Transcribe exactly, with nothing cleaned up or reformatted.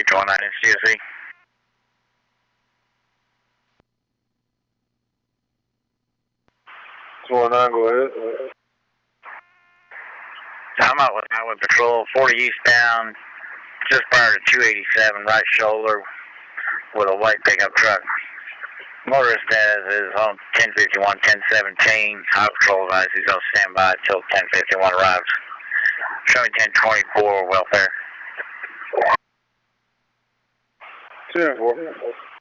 twenty-nine in C S C. twenty-nine, go ahead. I'm out with Highway Patrol, forty eastbound, just prior to two eighty-seven, right shoulder, with a white pickup truck. Motorist has is on ten fifty-one, ten seventeen. Highway Patrol advises he's on standby until ten fifty-one arrives. Show me ten twenty-four welfare. ten four.